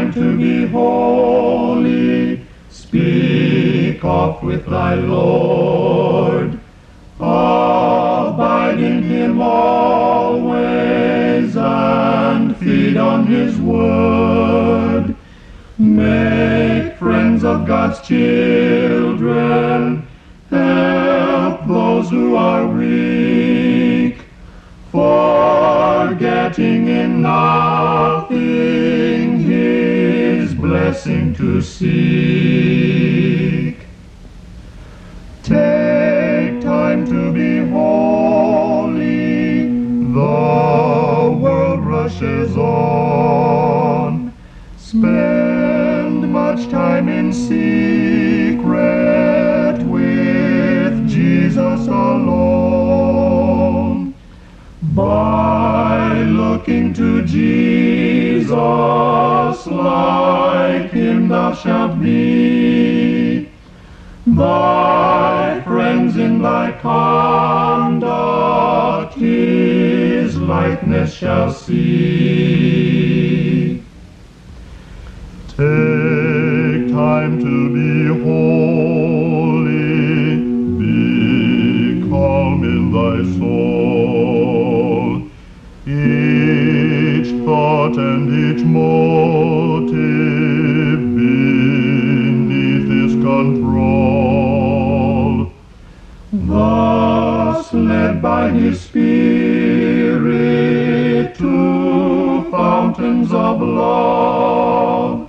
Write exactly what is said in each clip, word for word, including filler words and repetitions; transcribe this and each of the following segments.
time to be holy. Speak oft with thy Lord. Abide in him always, and feed on his word. Make friends of God's children. Help those who are weak. Forgetting in nothing his blessing to seek. Take time to be holy. The world rushes on. Spend much time in secret with Jesus alone. By looking to Jesus, like him thou shalt be. Thy friends in thy conduct his likeness shall see. Take time to be holy, be calm in thy soul. Each thought and each motive beneath his control. Thus led by his Spirit to fountains of love,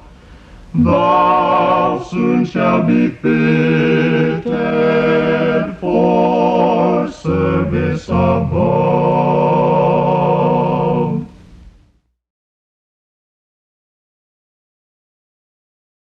thou soon shalt be fitted for service above.